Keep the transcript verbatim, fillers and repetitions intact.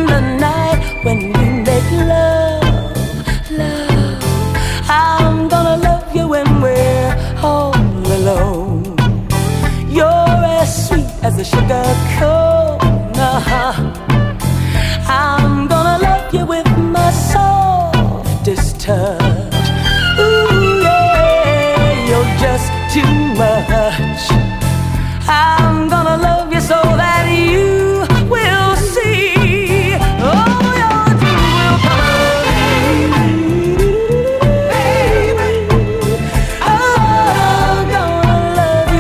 the night when we make love, love. I'm gonna love you when we're all alone. You're as sweet as a sugar cone. Uh-huh. I'm gonna love you with my softest touch. Ooh, yeah, you're just too much.